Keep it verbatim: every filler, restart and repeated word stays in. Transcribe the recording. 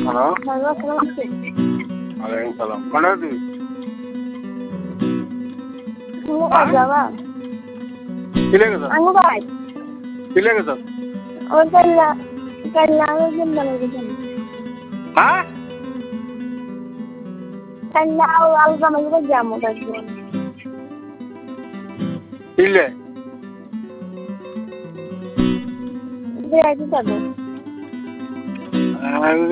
hello hello അസ്സലാമു വലൈക്കും സലാം കണ്ടത് जावा किलेगा सर अंगू भाई किलेगा सर और कल्ला कल्ला में दिन बनेगा हाँ कल्ला वाल का मतलब जामो करते किले ये ऐसे सब